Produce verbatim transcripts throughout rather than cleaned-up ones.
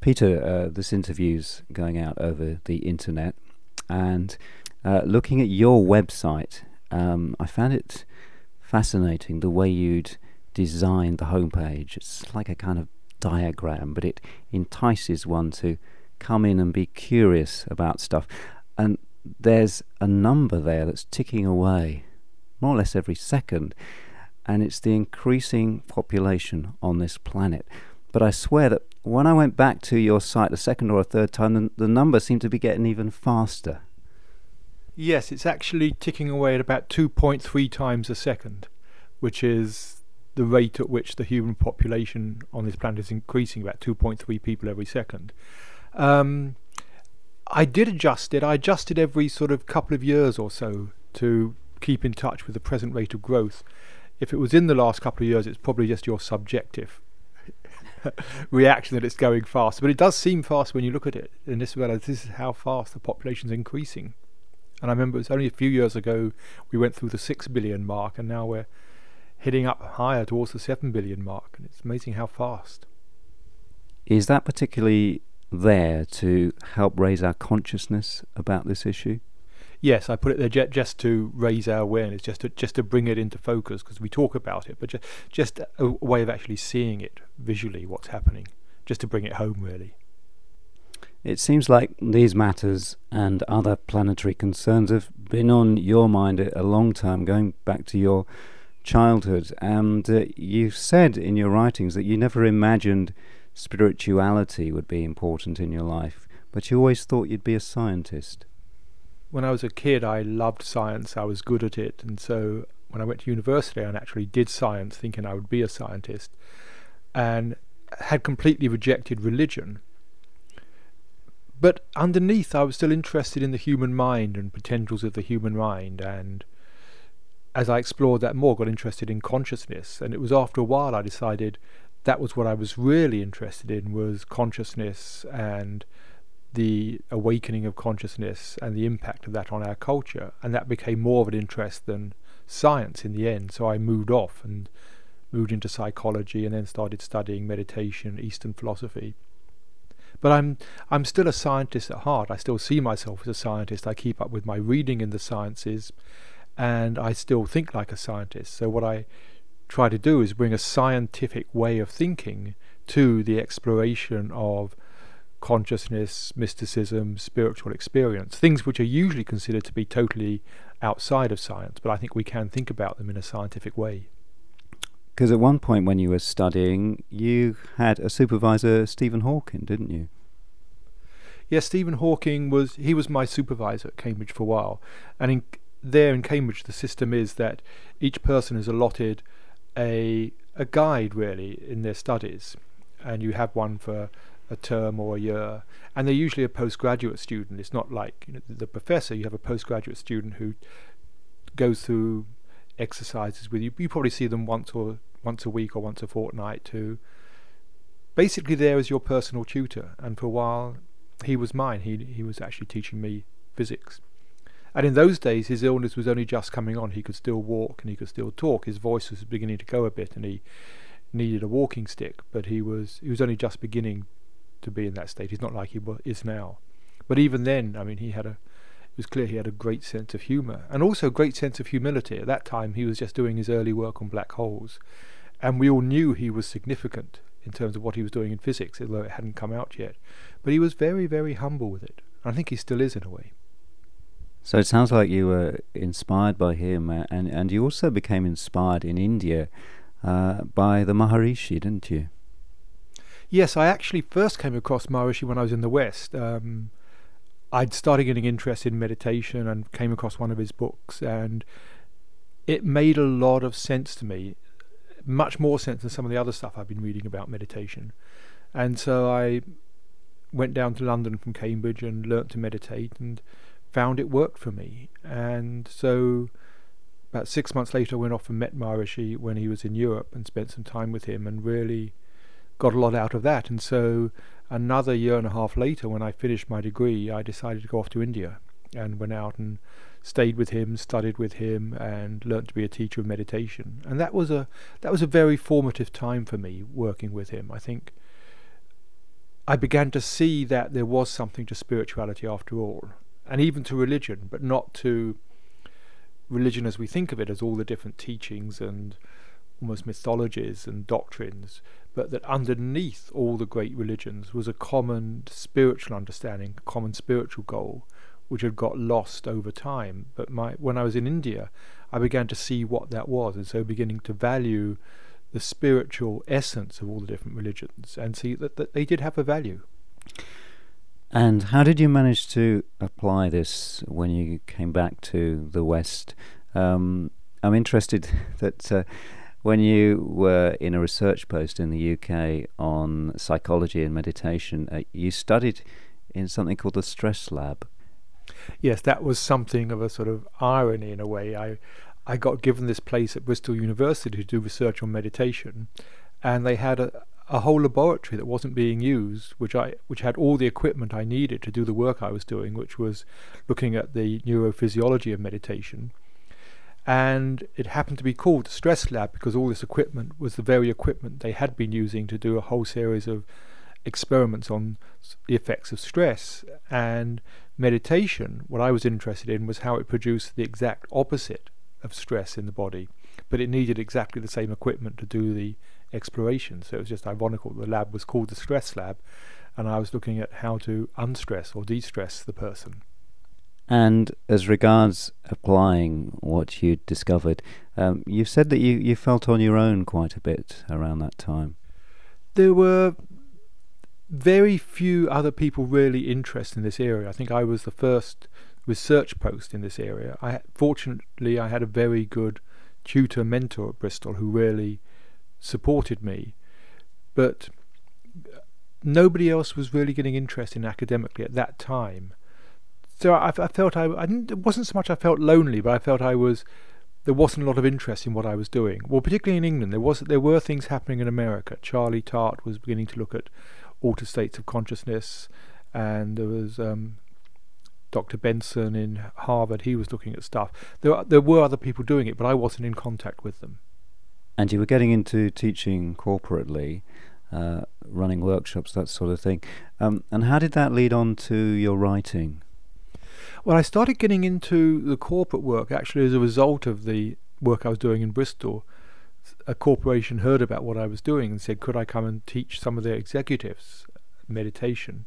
Peter, uh, this interview's going out over the internet, and uh, looking at your website, um, I found it fascinating the way you'd designed the homepage. It's like a kind of diagram, but it entices one to come in and be curious about stuff. And there's a number there that's ticking away more or less every second, and it's the increasing population on this planet. But I swear that when I went back to your site a second or a third time, the, the number seemed to be getting even faster. Yes, it's actually ticking away at about two point three times a second, which is the rate at which the human population on this planet is increasing, about two point three people every second. Um, I did adjust it. I adjusted every sort of couple of years or so to keep in touch with the present rate of growth. If it was in the last couple of years, it's probably just your subjective reaction that it's going fast. But it does seem fast when you look at it. And this, well, this is how fast the population's increasing. And I remember it was only a few years ago we went through the six billion mark, and now we're heading up higher towards the seven billion mark. And it's amazing how fast. Is that particularly there to help raise our consciousness about this issue? Yes, I put it there j- just to raise our awareness, just to just to bring it into focus, because we talk about it, but just just a way of actually seeing it visually, what's happening, just to bring it home, really. It seems like these matters and other planetary concerns have been on your mind a long time, going back to your childhood. And uh, you've said in your writings that you never imagined spirituality would be important in your life, but you always thought you'd be a scientist. When I was a kid, I loved science. I was good at it. And so when I went to university, I actually did science, thinking I would be a scientist, and had completely rejected religion. But underneath, I was still interested in the human mind and potentials of the human mind. And as I explored that more, got interested in consciousness. And it was after a while I decided that was what I was really interested in, was consciousness and the awakening of consciousness and the impact of that on our culture. And that became more of an interest than science in the end. So I moved off and moved into psychology, and then started studying meditation, Eastern philosophy. But I'm I'm still a scientist at heart. I still see myself as a scientist. I keep up with my reading in the sciences, and I still think like a scientist. So what I try to do is bring a scientific way of thinking to the exploration of consciousness, mysticism, spiritual experience, things which are usually considered to be totally outside of science, but I think we can think about them in a scientific way. Because at one point when you were studying, you had a supervisor, Stephen Hawking, didn't you? Yes, Stephen Hawking was, he was my supervisor at Cambridge for a while. And in, there in Cambridge, the system is that each person is allotted a a guide, really, in their studies. And you have one for a term or a year. And they're usually a postgraduate student. It's not like, you know, the professor. You have a postgraduate student who goes through exercises with you. You probably see them once or once a week or once a fortnight to basically there as your personal tutor. And for a while he was mine. He he was actually teaching me physics. And in those days his illness was only just coming on. He could still walk and he could still talk. His voice was beginning to go a bit, and he needed a walking stick, but he was he was only just beginning to be in that state. He's not like he is now. But even then, I mean, he had a it was clear he had a great sense of humour, and also a great sense of humility. At that time he was just doing his early work on black holes, and we all knew he was significant in terms of what he was doing in physics, although it hadn't come out yet. But he was very, very humble with it. I think he still is in a way. So it sounds like you were inspired by him, uh, and, and you also became inspired in India uh, by the Maharishi, didn't you? Yes, I actually first came across Maharishi when I was in the West. Um, I'd started getting interested in meditation and came across one of his books, and it made a lot of sense to me, much more sense than some of the other stuff I've been reading about meditation. And so I went down to London from Cambridge and learnt to meditate and found it worked for me. And so about six months later I went off and met Maharishi when he was in Europe and spent some time with him and really got a lot out of that. And so another year and a half later, when I finished my degree, I decided to go off to India and went out and stayed with him, studied with him, and learnt to be a teacher of meditation. And that was a that was a very formative time for me, working with him. I think I began to see that there was something to spirituality after all, and even to religion, but not to religion as we think of it, as all the different teachings and almost mythologies and doctrines, but that underneath all the great religions was a common spiritual understanding, a common spiritual goal, which had got lost over time. But my, when I was in India, I began to see what that was, and so beginning to value the spiritual essence of all the different religions and see that, that they did have a value. And how did you manage to apply this when you came back to the West? Um, I'm interested that uh, when you were in a research post in the U K on psychology and meditation, uh, you studied in something called the Stress Lab. Yes, that was something of a sort of irony in a way. I, I got given this place at Bristol University to do research on meditation, and they had a a whole laboratory that wasn't being used, which I which had all the equipment I needed to do the work I was doing, which was looking at the neurophysiology of meditation. And it happened to be called the Stress Lab because all this equipment was the very equipment they had been using to do a whole series of experiments on the effects of stress. And meditation, what I was interested in was how it produced the exact opposite of stress in the body, but it needed exactly the same equipment to do the exploration. So it was just ironical the lab was called the Stress Lab, and I was looking at how to unstress or de-stress the person. And as regards applying what you'd discovered, um, you said that you, you felt on your own quite a bit around that time. There were very few other people really interested in this area. I think I was the first research post in this area. I fortunately I had a very good tutor mentor at Bristol who really supported me, but nobody else was really getting interested in academically at that time. So I, I felt I, I didn't, it wasn't so much I felt lonely, but I felt I was there wasn't a lot of interest in what I was doing. Well, particularly in England, there was there were things happening in America. Charlie Tart was beginning to look at altered states of consciousness, and there was um, Doctor Benson in Harvard. He was looking at stuff. There there were other people doing it, but I wasn't in contact with them. And you were getting into teaching corporately, uh, running workshops, that sort of thing. Um, and how did that lead on to your writing? Well, I started getting into the corporate work actually as a result of the work I was doing in Bristol. A corporation heard about what I was doing and said, could I come and teach some of their executives meditation?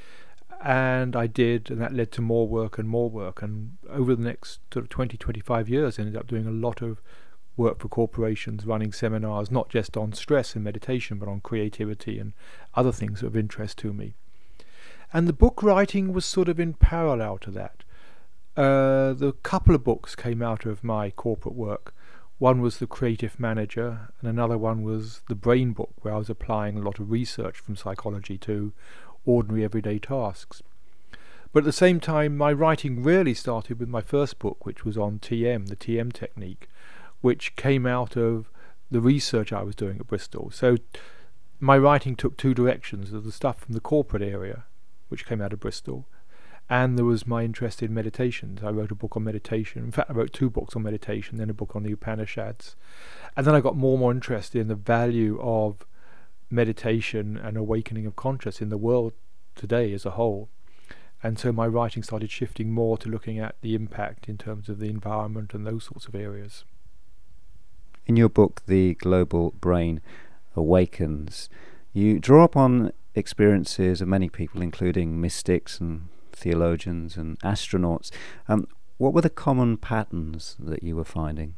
And I did, and that led to more work and more work. And over the next sort of twenty, twenty-five years, I ended up doing a lot of work for corporations, running seminars, not just on stress and meditation, but on creativity and other things of interest to me. And the book writing was sort of in parallel to that. Uh, the couple of books came out of my corporate work. One was The Creative Manager, and another one was The Brain Book, where I was applying a lot of research from psychology to ordinary everyday tasks. But at the same time, my writing really started with my first book, which was on T M, the T M technique, which came out of the research I was doing at Bristol. So my writing took two directions. There was the stuff from the corporate area, which came out of Bristol, and there was my interest in meditations. I wrote a book on meditation. In fact, I wrote two books on meditation, then a book on the Upanishads. And then I got more and more interested in the value of meditation and awakening of consciousness in the world today as a whole. And so my writing started shifting more to looking at the impact in terms of the environment and those sorts of areas. In your book, The Global Brain Awakens, you draw upon experiences of many people, including mystics and theologians and astronauts. Um, what were the common patterns that you were finding?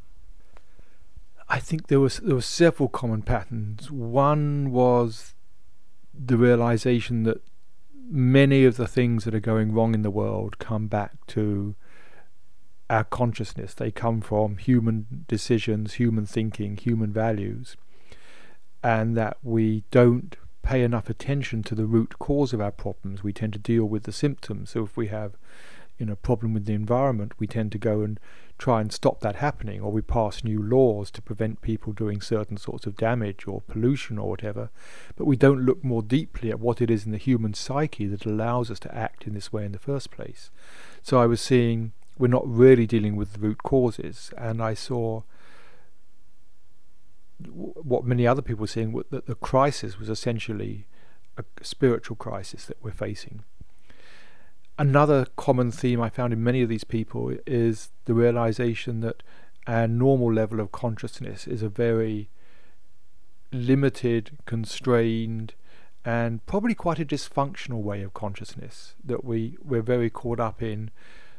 I think there was there were several common patterns. One was the realization that many of the things that are going wrong in the world come back to our consciousness. They come from human decisions, human thinking, human values, and that we don't pay enough attention to the root cause of our problems. We tend to deal with the symptoms. So if we have, you know, a problem with the environment, we tend to go and try and stop that happening, or we pass new laws to prevent people doing certain sorts of damage or pollution or whatever. But we don't look more deeply at what it is in the human psyche that allows us to act in this way in the first place. So I was seeing we're not really dealing with the root causes, and I saw what many other people were seeing, that the crisis was essentially a spiritual crisis that we're facing. Another common theme I found in many of these people is the realization that our normal level of consciousness is a very limited, constrained, and probably quite a dysfunctional way of consciousness, that we, we're very caught up in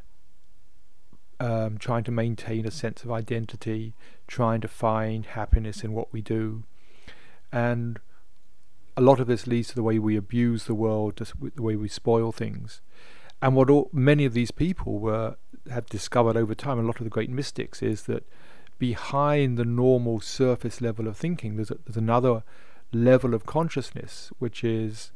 um, trying to maintain a sense of identity, trying to find happiness in what we do. And a lot of this leads to the way we abuse the world, the way we spoil things. And what all, many of these people were have discovered over time, a lot of the great mystics, is that behind the normal surface level of thinking, there's, a, there's another level of consciousness, which is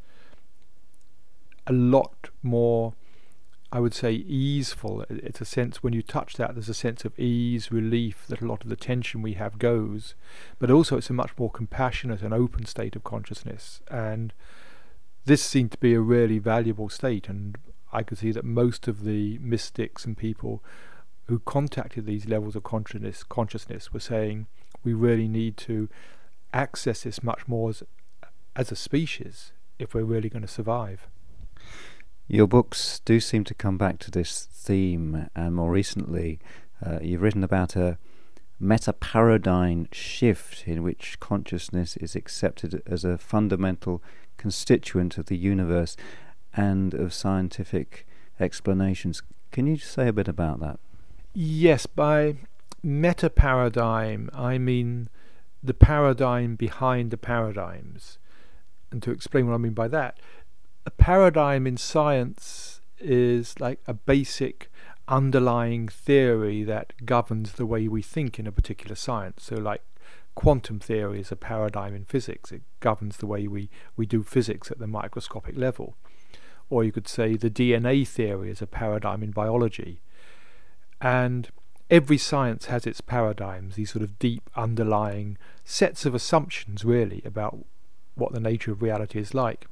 a lot more, I would say, easeful. It's a sense, when you touch that, there's a sense of ease, relief, that a lot of the tension we have goes. But also it's a much more compassionate and open state of consciousness. And this seemed to be a really valuable state, and I could see that most of the mystics and people who contacted these levels of consciousness, consciousness were saying we really need to access this much more as, as a species if we're really going to survive. Your books do seem to come back to this theme, and more recently uh, you've written about a meta-paradigm shift in which consciousness is accepted as a fundamental constituent of the universe and of scientific explanations. Can you say a bit about that? Yes, by meta-paradigm I mean the paradigm behind the paradigms. And to explain what I mean by that, a paradigm in science is like a basic underlying theory that governs the way we think in a particular science. So like quantum theory is a paradigm in physics. It governs the way we, we do physics at the microscopic level. Or you could say the D N A theory is a paradigm in biology. And every science has its paradigms, these sort of deep underlying sets of assumptions really about what the nature of reality is like.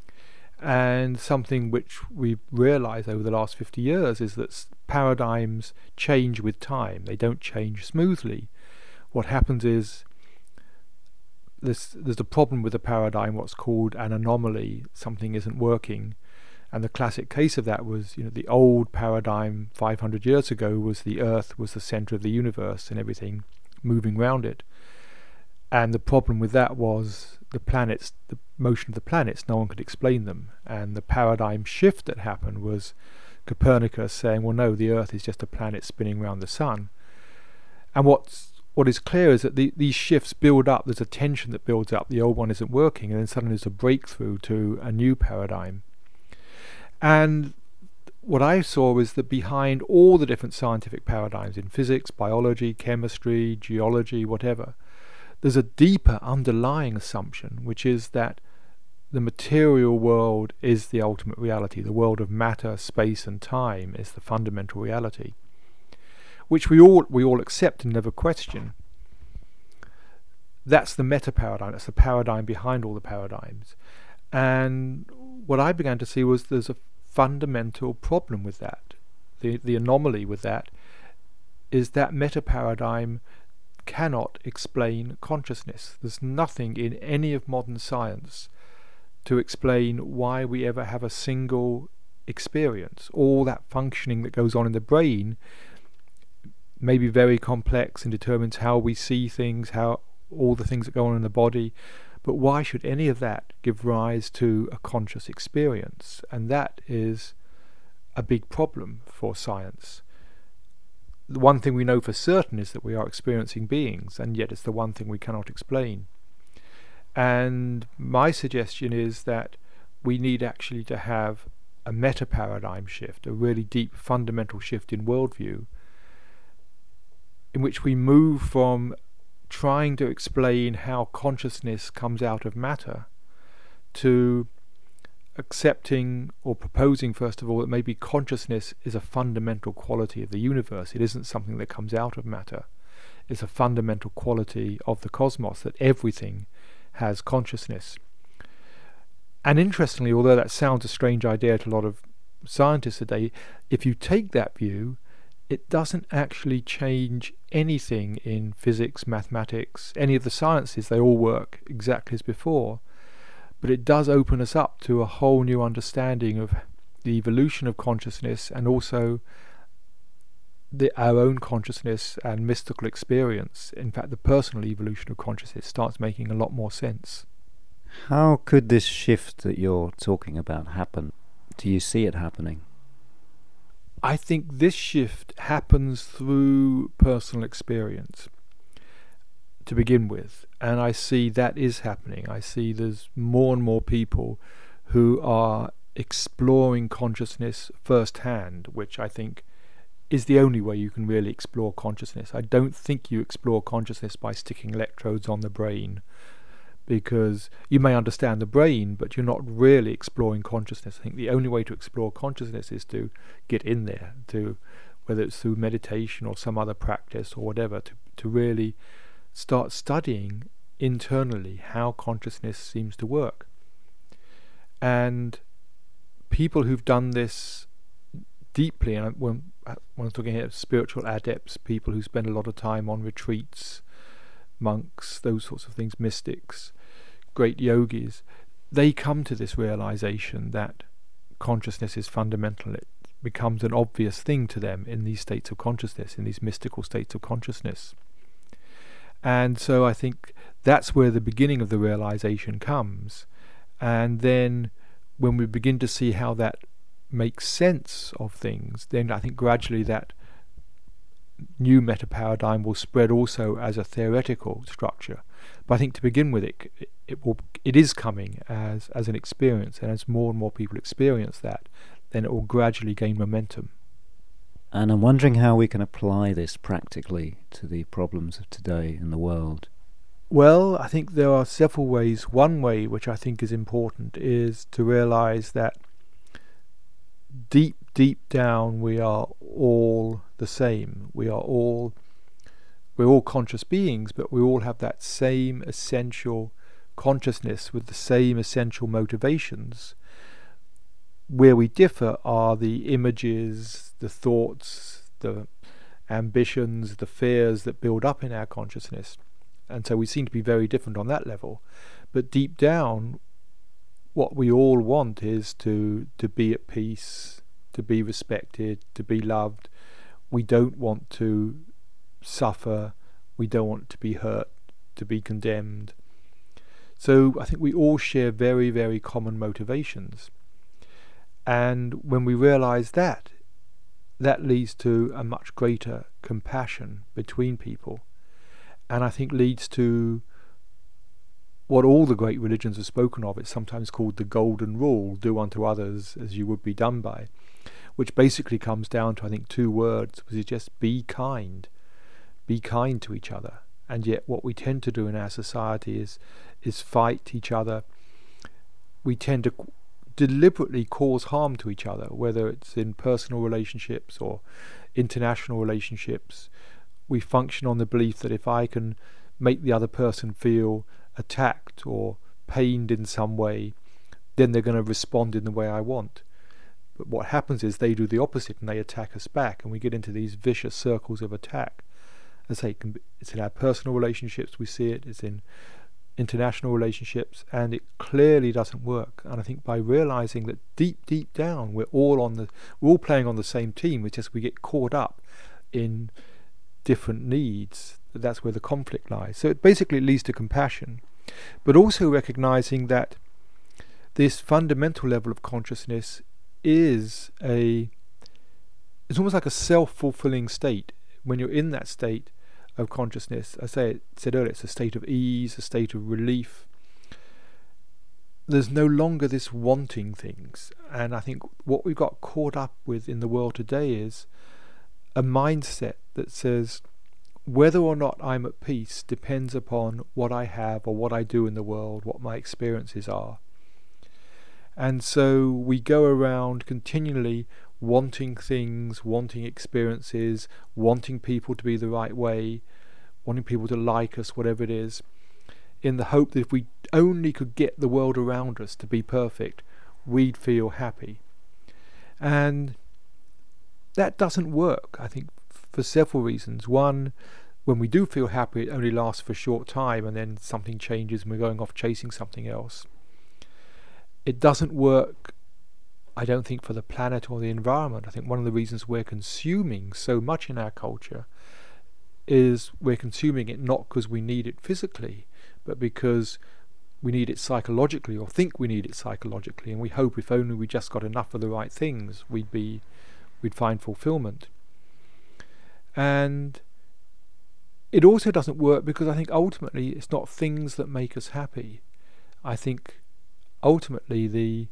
And something which we've realized over the last fifty years is that paradigms change with time. They don't change smoothly. What happens is there's, there's a problem with the paradigm, what's called an anomaly. Something isn't working. And the classic case of that was, you know, the old paradigm five hundred years ago was the Earth was the center of the universe and everything moving around it. And the problem with that was the planets, the motion of the planets, no one could explain them. And the paradigm shift that happened was Copernicus saying, well, no, the Earth is just a planet spinning around the sun. And what's, what is clear is that the, these shifts build up, there's a tension that builds up, the old one isn't working, and then suddenly there's a breakthrough to a new paradigm. And what I saw was that behind all the different scientific paradigms in physics, biology, chemistry, geology, whatever, there's a deeper underlying assumption, which is that the material world is the ultimate reality. The world of matter, space and time is the fundamental reality, which we all we all accept and never question. That's the meta-paradigm, that's the paradigm behind all the paradigms. And what I began to see was there's a fundamental problem with that. The, the anomaly with that is that meta-paradigm cannot explain consciousness. There's nothing in any of modern science to explain why we ever have a single experience. All that functioning that goes on in the brain may be very complex and determines how we see things, how all the things that go on in the body, but why should any of that give rise to a conscious experience? And that is a big problem for science. The one thing we know for certain is that we are experiencing beings, and yet it's the one thing we cannot explain. And my suggestion is that we need actually to have a meta-paradigm shift, a really deep fundamental shift in worldview, in which we move from trying to explain how consciousness comes out of matter to accepting or proposing, first of all, that maybe consciousness is a fundamental quality of the universe. It isn't something that comes out of matter. It's a fundamental quality of the cosmos, that everything has consciousness. And interestingly, although that sounds a strange idea to a lot of scientists today, if you take that view, it doesn't actually change anything in physics, mathematics, any of the sciences. They all work exactly as before. but it does open us up to a whole new understanding of the evolution of consciousness, and also the, our own consciousness and mystical experience. In fact, the personal evolution of consciousness starts making a lot more sense. How could this shift that you're talking about happen? Do you see it happening? I think this shift happens through personal experience to begin with, and I see that is happening. I see there's more and more people who are exploring consciousness firsthand, which I think is the only way you can really explore consciousness. I don't think you explore consciousness by sticking electrodes on the brain, because you may understand the brain, but you're not really exploring consciousness. I think the only way to explore consciousness is to get in there, to whether it's through meditation or some other practice or whatever, to, to really start studying internally how consciousness seems to work. And people who've done this deeply, and when, when I'm talking here of spiritual adepts, people who spend a lot of time on retreats, monks, those sorts of things, mystics, great yogis, they come to this realization that consciousness is fundamental. It becomes an obvious thing to them in these states of consciousness, in these mystical states of consciousness. And so I think that's where the beginning of the realization comes. And then when we begin to see how that makes sense of things, then I think gradually that new meta paradigm will spread also as a theoretical structure. But I think to begin with, it it will it is coming as as an experience, and as more and more people experience that, then it will gradually gain momentum. And I'm wondering how we can apply this practically to the problems of today in the world. Well, I think there are several ways. One way, which I think is important, is to realize that deep, deep down we are all the same. We are all, we're all conscious beings, but we all have that same essential consciousness with the same essential motivations. Where we differ are the images, the thoughts, the ambitions, the fears that build up in our consciousness. And so we seem to be very different on that level. But deep down, what we all want is to, to be at peace, to be respected, to be loved. We don't want to suffer. We don't want to be hurt, to be condemned. So I think we all share very, very common motivations. And when we realize that, that leads to a much greater compassion between people. And I think leads to what all the great religions have spoken of. It's sometimes called the golden rule, do unto others as you would be done by, which basically comes down to, I think, two words, which is just be kind. Be kind to each other. And yet what we tend to do in our society is is fight each other. We tend to deliberately cause harm to each other, whether it's in personal relationships or international relationships. We function on the belief that if I can make the other person feel attacked or pained in some way, then they're going to respond in the way I want. But what happens is they do the opposite and they attack us back, and we get into these vicious circles of attack. As I say, it's in our personal relationships we see it, it's in international relationships, and it clearly doesn't work. And I think by realizing that deep, deep down we're all on the we're all playing on the same team, it's just we get caught up in different needs, that's where the conflict lies. So it basically leads to compassion, but also recognizing that this fundamental level of consciousness is a it's almost like a self-fulfilling state. When you're in that state of consciousness, I say it said earlier, it's a state of ease, a state of relief. There's no longer this wanting things. And I think what we've got caught up with in the world today is a mindset that says whether or not I'm at peace depends upon what I have or what I do in the world, what my experiences are. And so we go around continually wanting things, wanting experiences, wanting people to be the right way, wanting people to like us, whatever it is, in the hope that if we only could get the world around us to be perfect, we'd feel happy. And that doesn't work, I think, for several reasons. One, when we do feel happy, it only lasts for a short time, and then something changes and we're going off chasing something else. it doesn't work, I don't think, for the planet or the environment. I think one of the reasons we're consuming so much in our culture is we're consuming it not because we need it physically, but because we need it psychologically, or think we need it psychologically, and we hope if only we just got enough of the right things, we'd be we'd find fulfillment. And it also doesn't work because I think ultimately it's not things that make us happy. I think ultimately the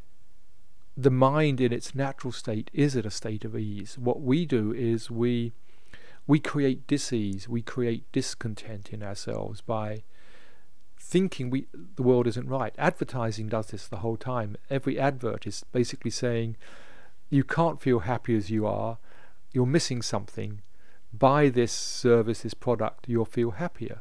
the mind in its natural state is at a state of ease. What we do is we we create dis-ease, we create discontent in ourselves by thinking we the world isn't right. Advertising does this the whole time. Every advert is basically saying you can't feel happy as you are, you're missing something. Buy this service, this product, you'll feel happier.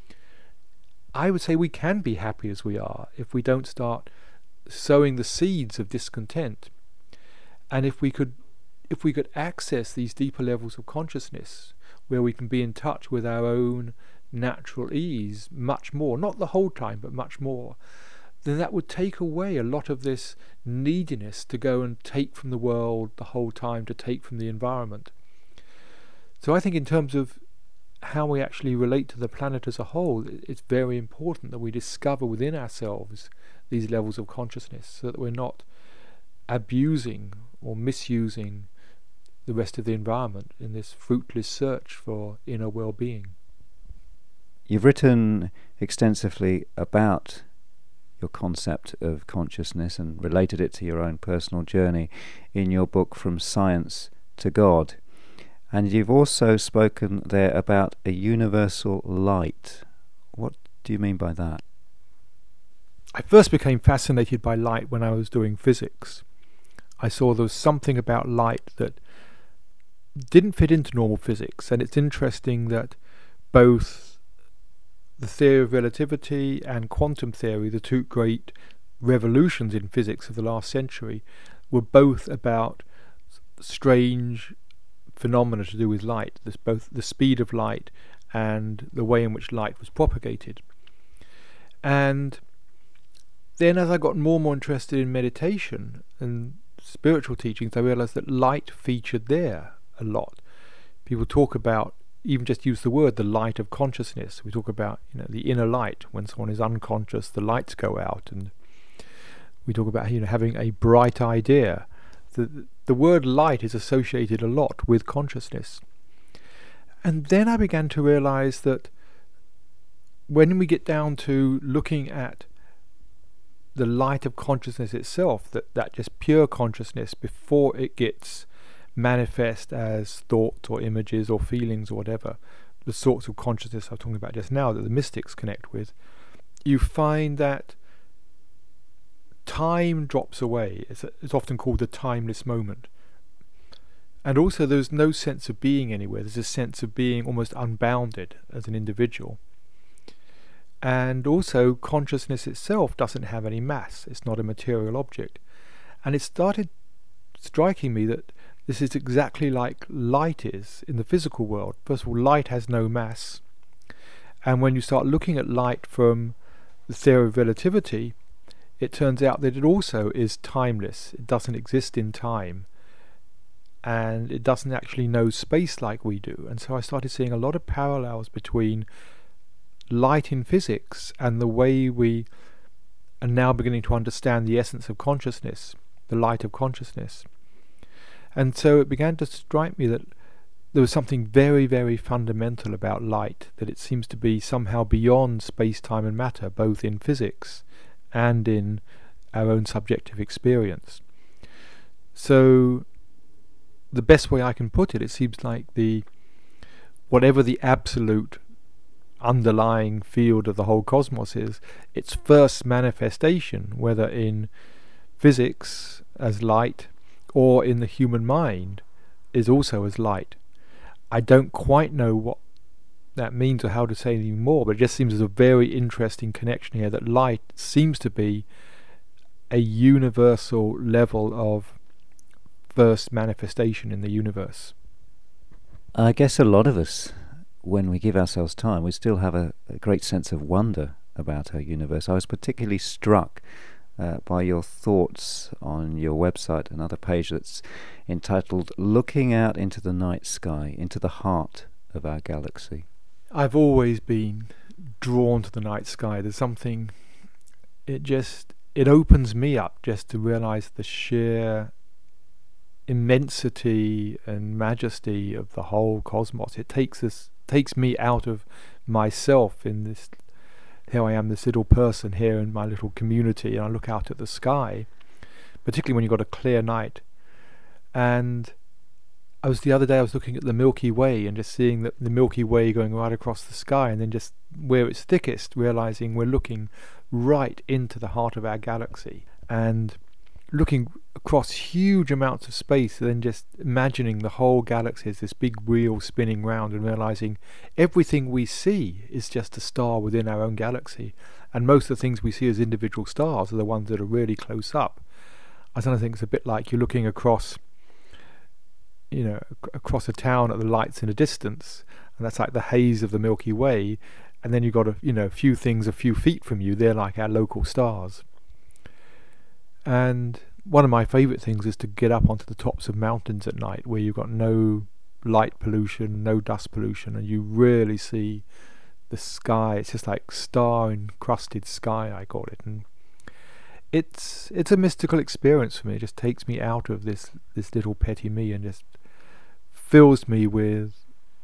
I would say we can be happy as we are if we don't start sowing the seeds of discontent. And if we could if we could access these deeper levels of consciousness where we can be in touch with our own natural ease much more, not the whole time, but much more, then that would take away a lot of this neediness to go and take from the world the whole time, to take from the environment. So I think in terms of how we actually relate to the planet as a whole, it's very important that we discover within ourselves these levels of consciousness so that we're not abusing or misusing the rest of the environment in this fruitless search for inner well-being. You've written extensively about your concept of consciousness and related it to your own personal journey in your book From Science to God. And you've also spoken there about a universal light. What do you mean by that? I first became fascinated by light when I was doing physics. I saw there was something about light that didn't fit into normal physics, and it's interesting that both the theory of relativity and quantum theory, the two great revolutions in physics of the last century, were both about strange phenomena to do with light. There's both the speed of light and the way in which light was propagated. And then as I got more and more interested in meditation and spiritual teachings, I realized that light featured there a lot. People talk about, even just use the word, the light of consciousness. We talk about, you know, the inner light. When someone is unconscious, the lights go out, and we talk about, you know, having a bright idea. The the word light is associated a lot with consciousness. And then I began to realize that when we get down to looking at the light of consciousness itself, that, that just pure consciousness before it gets manifest as thoughts or images or feelings or whatever, the sorts of consciousness I was talking about just now that the mystics connect with, you find that time drops away. It's, a, it's often called the timeless moment. And also there's no sense of being anywhere. There's a sense of being almost unbounded as an individual. And also consciousness itself doesn't have any mass. It's not a material object. And it started striking me that this is exactly like light is in the physical world. First of all, light has no mass. And when you start looking at light from the theory of relativity, it turns out that it also is timeless. It doesn't exist in time. And it doesn't actually know space like we do. And so I started seeing a lot of parallels between light in physics and the way we are now beginning to understand the essence of consciousness, the light of consciousness. And so it began to strike me that there was something very, very fundamental about light, that it seems to be somehow beyond space, time and matter, both in physics and in our own subjective experience. So the best way I can put it, it seems like the whatever the absolute underlying field of the whole cosmos is, its first manifestation, whether in physics as light or in the human mind, is also as light. I don't quite know what that means or how to say anything more, but it just seems as a very interesting connection here, that light seems to be a universal level of first manifestation in the universe. I guess a lot of us, when we give ourselves time, we still have a, a great sense of wonder about our universe. I was particularly struck uh, by your thoughts on your website, another page that's entitled Looking Out into the Night Sky, into the Heart of Our Galaxy. I've always been drawn to the night sky. There's something, it just, it opens me up just to realize the sheer immensity and majesty of the whole cosmos. It takes us, takes me out of myself in this. Here I am, this little person here in my little community, and I look out at the sky, particularly when you've got a clear night. And I was the other day, I was looking at the Milky Way and just seeing that the Milky Way going right across the sky, and then just where it's thickest, realizing we're looking right into the heart of our galaxy, and looking across huge amounts of space, and then just imagining the whole galaxy as this big wheel spinning round, and realizing everything we see is just a star within our own galaxy, and most of the things we see as individual stars are the ones that are really close up. I don't think it's a bit like you're looking across, you know, across a town at the lights in a distance, and that's like the haze of the Milky Way, and then you've got a, you know, a few things a few feet from you, they're like our local stars. And one of my favourite things is to get up onto the tops of mountains at night where you've got no light pollution, no dust pollution, and you really see the sky. It's just like star-encrusted sky, I call it. And it's it's a mystical experience for me. It just takes me out of this, this little petty me and just fills me with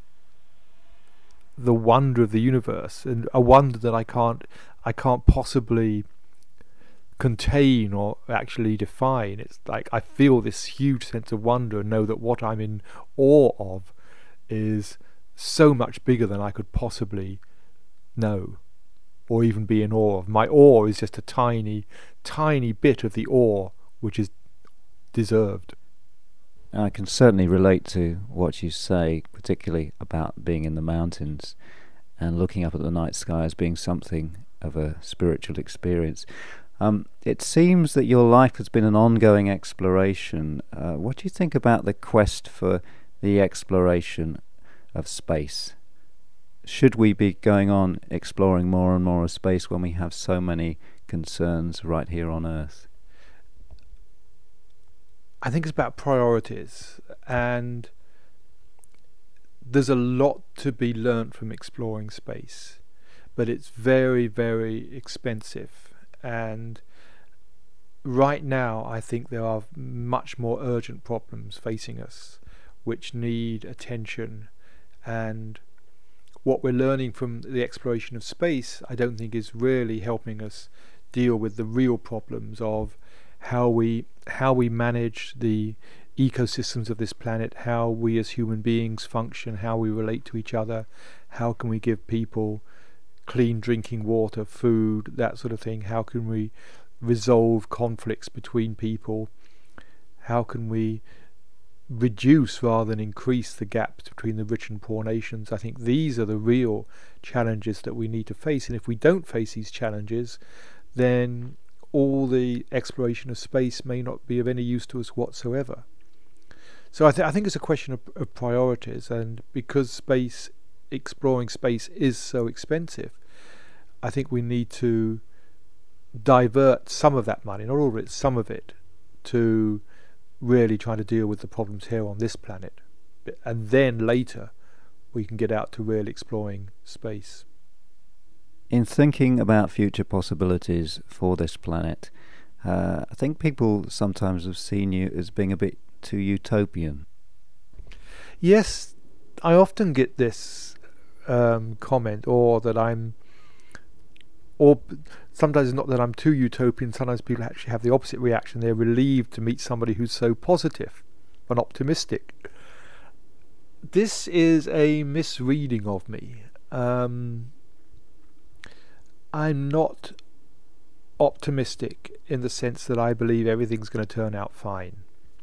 the wonder of the universe, and a wonder that I can't I can't possibly contain or actually define. It's like I feel this huge sense of wonder and know that what I'm in awe of is so much bigger than I could possibly know or even be in awe of. My awe is just a tiny, tiny bit of the awe which is deserved. I can certainly relate to what you say, particularly about being in the mountains and looking up at the night sky as being something of a spiritual experience. Um, it seems that your life has been an ongoing exploration. Uh, what do you think about the quest for the exploration of space? Should we be going on exploring more and more of space when we have so many concerns right here on Earth? I think it's about priorities, and there's a lot to be learnt from exploring space, but it's very, very expensive. And right now I think there are much more urgent problems facing us which need attention, and what we're learning from the exploration of space I don't think is really helping us deal with the real problems of how we how we manage the ecosystems of this planet, how we as human beings function, how we relate to each other, how can we give people clean drinking water, food, that sort of thing. How can we resolve conflicts between people? How can we reduce rather than increase the gaps between the rich and poor nations? I think these are the real challenges that we need to face, and if we don't face these challenges, then all the exploration of space may not be of any use to us whatsoever. So I, th- I think it's a question of, of priorities, and because space exploring space is so expensive, I think we need to divert some of that money, not all of it, some of it, to really trying to deal with the problems here on this planet, and then later we can get out to really exploring space. In thinking about future possibilities for this planet, uh, I think people sometimes have seen you as being a bit too utopian. Yes, I often get this um, comment, or that I'm, or sometimes it's not that I'm too utopian. Sometimes people actually have the opposite reaction. They're relieved to meet somebody who's so positive and optimistic. This is a misreading of me. Um, I'm not optimistic in the sense that I believe everything's going to turn out fine.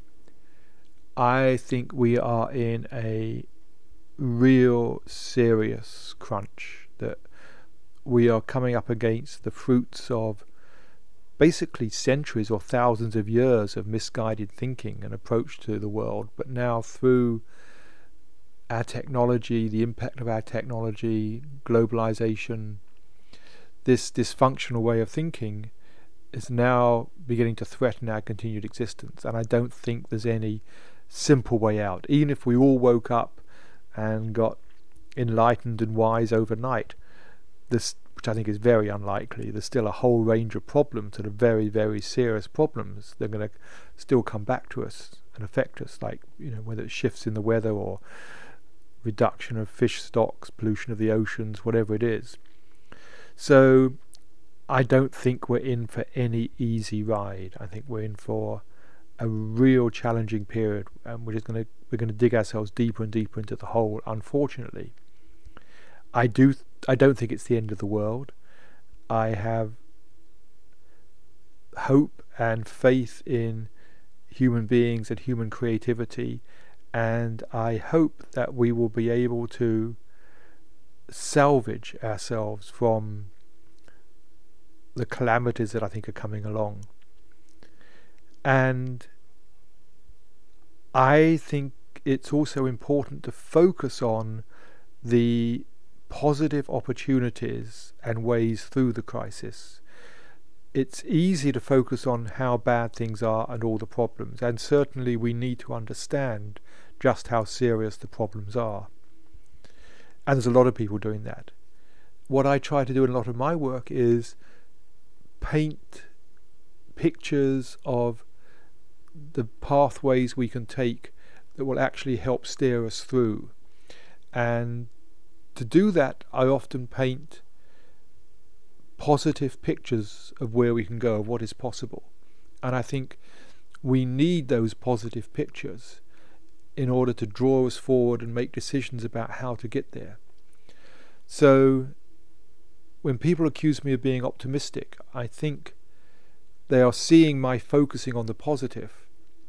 I think we are in a real serious crunch, that we are coming up against the fruits of basically centuries or thousands of years of misguided thinking and approach to the world, but now through our technology, the impact of our technology, globalization, this dysfunctional way of thinking is now beginning to threaten our continued existence, and I don't think there's any simple way out. Even if we all woke up and got enlightened and wise overnight, this, which I think is very unlikely, there's still a whole range of problems that are very, very serious problems. They're going to still come back to us and affect us, like, you know, whether it's shifts in the weather or reduction of fish stocks, pollution of the oceans, whatever it is. So I don't think we're in for any easy ride. I think we're in for a real challenging period, and we're just going to we're going to dig ourselves deeper and deeper into the hole, unfortunately. I do th- I don't think it's the end of the world. I have hope and faith in human beings and human creativity, and I hope that we will be able to salvage ourselves from the calamities that I think are coming along. And I think it's also important to focus on the positive opportunities and ways through the crisis. It's easy to focus on how bad things are and all the problems, and certainly we need to understand just how serious the problems are. And there's a lot of people doing that. What I try to do in a lot of my work is paint pictures of the pathways we can take that will actually help steer us through. And to do that, I often paint positive pictures of where we can go, of what is possible. And I think we need those positive pictures in order to draw us forward and make decisions about how to get there. So when people accuse me of being optimistic, I think they are seeing my focusing on the positive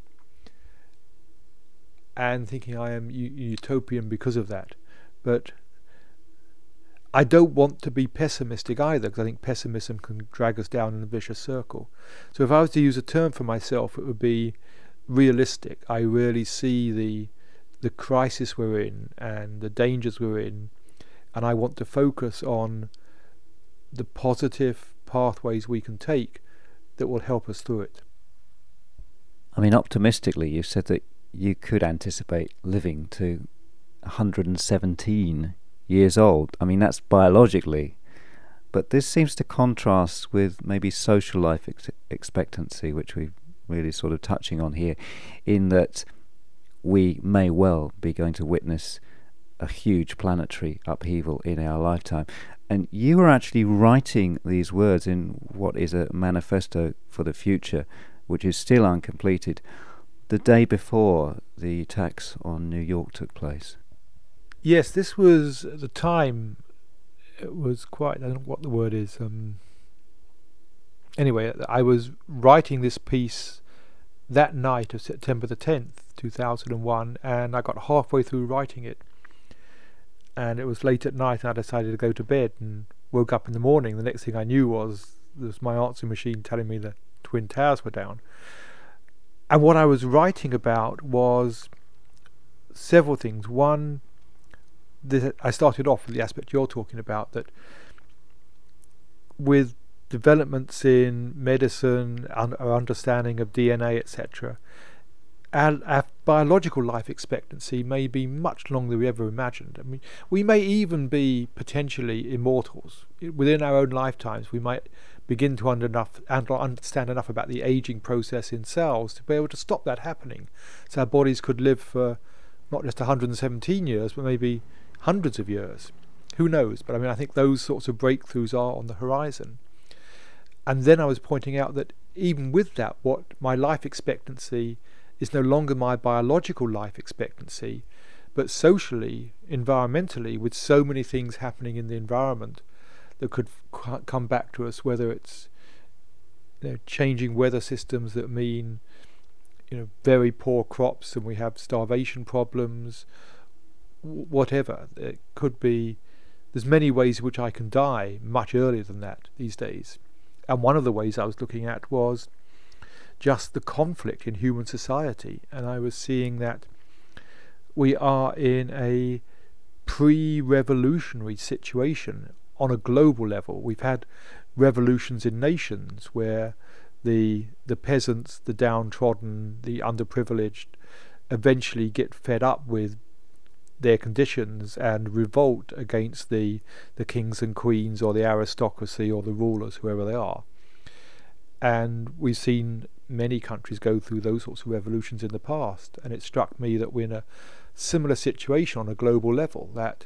and thinking I am u- utopian because of that. But I don't want to be pessimistic either, because I think pessimism can drag us down in a vicious circle. So if I was to use a term for myself, it would be realistic. I really see the the crisis we're in and the dangers we're in, and I want to focus on the positive pathways we can take that will help us through it. I mean, optimistically, you said that you could anticipate living to one hundred seventeen years old. I mean, that's biologically, but this seems to contrast with maybe social life ex- expectancy, which we're really sort of touching on here, in that we may well be going to witness a huge planetary upheaval in our lifetime. And you were actually writing these words in what is a manifesto for the future, which is still uncompleted, the day before the attacks on New York took place. Yes, this was at the time, it was quite, I don't know what the word is. Um, anyway, I was writing this piece that night of September the tenth, two thousand one, and I got halfway through writing it. And it was late at night, and I decided to go to bed and woke up in the morning. The next thing I knew was there was my answering machine telling me the Twin Towers were down. And what I was writing about was several things. One, this, I started off with the aspect you're talking about, that with developments in medicine, un- our understanding of D N A, et cetera, our, our biological life expectancy may be much longer than we ever imagined. I mean, we may even be potentially immortals. Within our own lifetimes, we might begin to under enough, understand enough about the aging process in cells to be able to stop that happening. So our bodies could live for not just one hundred seventeen years, but maybe hundreds of years. Who knows? But I mean, I think those sorts of breakthroughs are on the horizon. And then I was pointing out that even with that, what my life expectancy is no longer my biological life expectancy, but socially, environmentally, with so many things happening in the environment that could c- come back to us, whether it's, you know, changing weather systems that mean, you know, very poor crops and we have starvation problems, w- whatever. It could be, there's many ways in which I can die much earlier than that these days. And one of the ways I was looking at was just the conflict in human society. And I was seeing that we are in a pre-revolutionary situation on a global level. We've had revolutions in nations where the the peasants, the downtrodden, the underprivileged, eventually get fed up with their conditions and revolt against the the kings and queens or the aristocracy or the rulers, whoever they are. And we've seen many countries go through those sorts of revolutions in the past, and it struck me that we're in a similar situation on a global level, that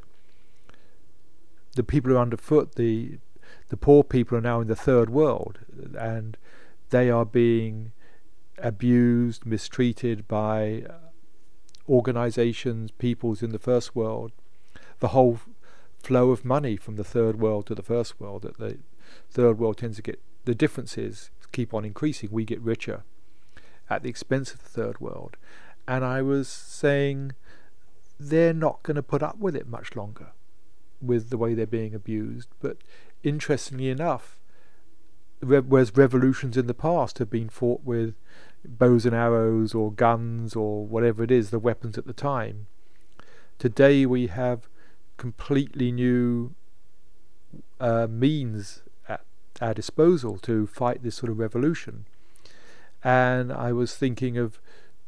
the people who are underfoot, the the poor people, are now in the third world, and they are being abused, mistreated by organizations, peoples in the first world. The whole flow of money from the third world to the first world, that the third world tends to get, the differences keep on increasing. We get richer at the expense of the third world. And I was saying they're not going to put up with it much longer, with the way they're being abused. But interestingly enough, whereas revolutions in the past have been fought with bows and arrows or guns or whatever it is, the weapons at the time, today we have completely new uh, means at our disposal to fight this sort of revolution. And I was thinking of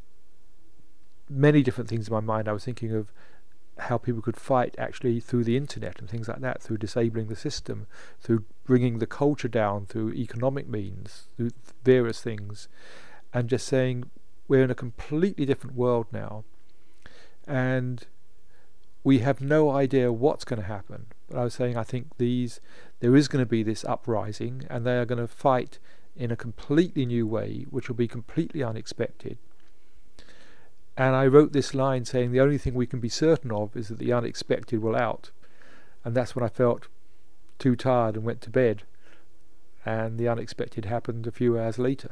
many different things in my mind. I was thinking of how people could fight actually through the internet and things like that, through disabling the system, through bringing the culture down, through economic means, through various things, and just saying we're in a completely different world now, and we have no idea what's going to happen. But I was saying I think these there is going to be this uprising, and they are going to fight in a completely new way, which will be completely unexpected. And I wrote this line saying the only thing we can be certain of is that the unexpected will out. And that's when I felt too tired and went to bed. And the unexpected happened a few hours later.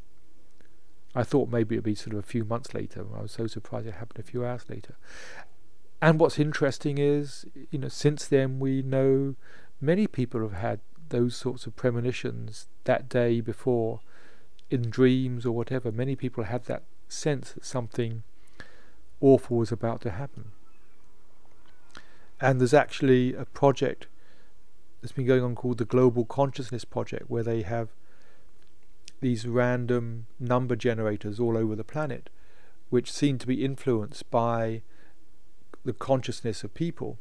I thought maybe it would be sort of a few months later. I was so surprised it happened a few hours later. And what's interesting is, you know, since then we know many people have had those sorts of premonitions that day before, in dreams or whatever. Many people had that sense that something awful was about to happen. And there's actually a project that's been going on called the Global Consciousness Project, where they have these random number generators all over the planet, which seem to be influenced by the consciousness of people.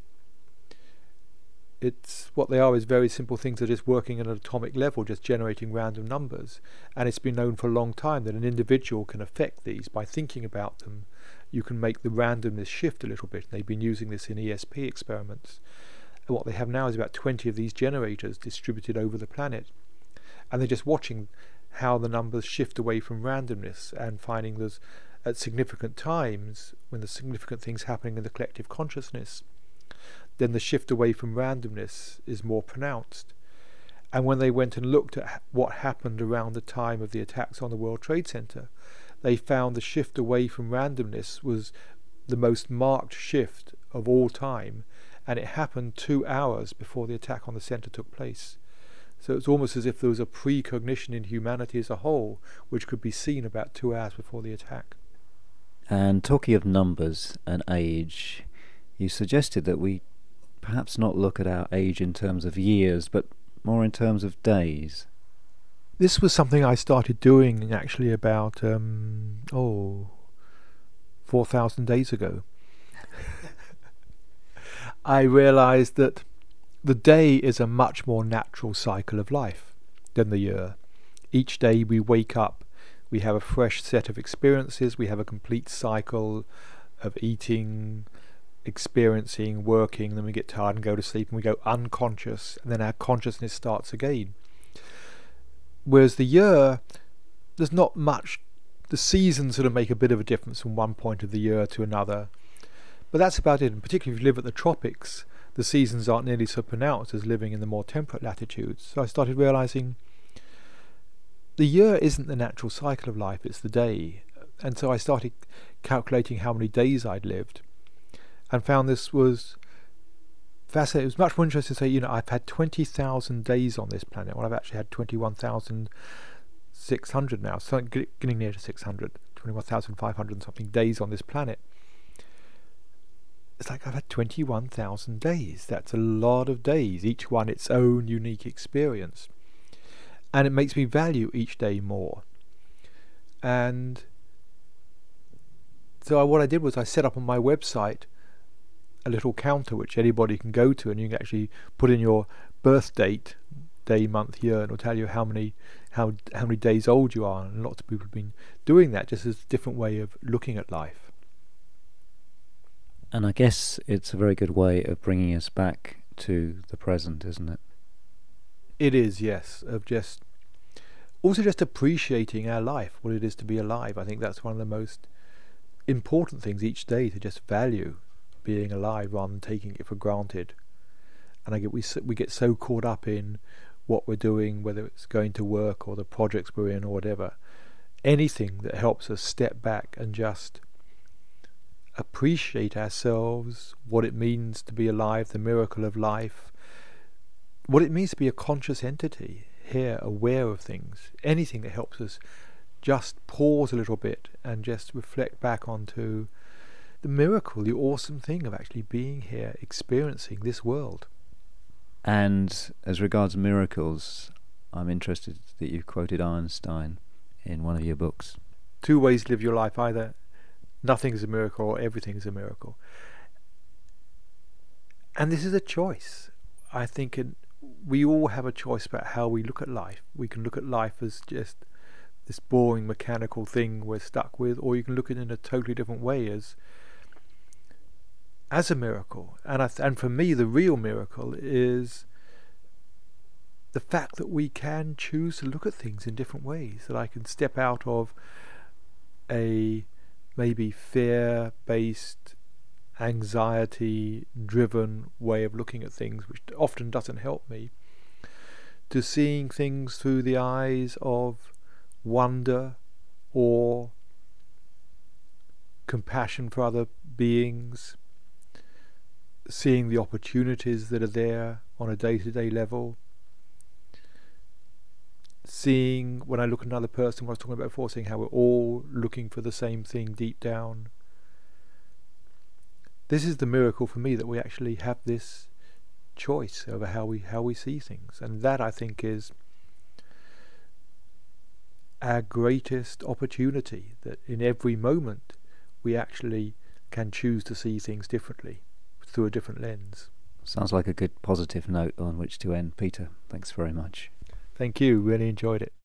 It's what they are is very simple things that are just working at an atomic level, just generating random numbers. And it's been known for a long time that an individual can affect these by thinking about them. You can make the randomness shift a little bit. They've been using this in E S P experiments. And what they have now is about twenty of these generators distributed over the planet. And they're just watching how the numbers shift away from randomness, and finding there's at significant times, when there's significant things happening in the collective consciousness, then the shift away from randomness is more pronounced. And when they went and looked at what happened around the time of the attacks on the World Trade Center, they found the shift away from randomness was the most marked shift of all time, and it happened two hours before the attack on the center took place. So it's almost as if there was a precognition in humanity as a whole, which could be seen about two hours before the attack. And talking of numbers and age, you suggested that we perhaps not look at our age in terms of years, but more in terms of days. This was something I started doing actually about, um, oh, four thousand days ago. I realized that the day is a much more natural cycle of life than the year. Each day we wake up, we have a fresh set of experiences, we have a complete cycle of eating, experiencing, working, then we get tired and go to sleep, and we go unconscious, and then our consciousness starts again. Whereas the year, there's not much, the seasons sort of make a bit of a difference from one point of the year to another, but that's about it. And particularly if you live at the tropics, the seasons aren't nearly so pronounced as living in the more temperate latitudes. So I started realizing the year isn't the natural cycle of life, it's the day. And so I started calculating how many days I'd lived, and found this was fascinating. It was much more interesting to say, you know, I've had twenty thousand days on this planet. Well, I've actually had twenty-one thousand six hundred now, so getting near to six hundred, twenty-one thousand five hundred and something days on this planet. It's like I've had twenty-one thousand days. That's a lot of days, each one its own unique experience. and it makes me value each day more. And so I, what I did was I set up on my website a little counter which anybody can go to, and you can actually put in your birth date, day, month, year, and it'll tell you how many how how many days old you are. And lots of people have been doing that just as a different way of looking at life. And I guess it's a very good way of bringing us back to the present, isn't it? It is, yes, of just also just appreciating our life, what it is to be alive. I think that's one of the most important things each day, to just value being alive rather than taking it for granted. And I get we we get so caught up in what we're doing, whether it's going to work or the projects we're in or whatever. Anything that helps us step back and just appreciate ourselves, what it means to be alive, the miracle of life, what it means to be a conscious entity here, aware of things. Anything that helps us just pause a little bit and just reflect back onto the miracle, the awesome thing of actually being here, experiencing this world. And as regards miracles, I'm interested that you quoted Einstein in one of your books. Two ways to live your life: either nothing is a miracle or everything is a miracle. And this is a choice. I think it, we all have a choice about how we look at life. We can look at life as just this boring mechanical thing we're stuck with, or you can look at it in a totally different way, as as a miracle. And I th- and for me, the real miracle is the fact that we can choose to look at things in different ways, that I can step out of a maybe fear-based, anxiety-driven way of looking at things, which often doesn't help me, to seeing things through the eyes of wonder or compassion for other beings, seeing the opportunities that are there on a day-to-day level, seeing, when I look at another person, what I was talking about before, seeing how we're all looking for the same thing deep down. This is the miracle for me, that we actually have this choice over how we how we see things, and that, I think, is our greatest opportunity, that in every moment we actually can choose to see things differently, through a different lens. Sounds like a good positive note on which to end. Peter, thanks very much. Thank you, really enjoyed it.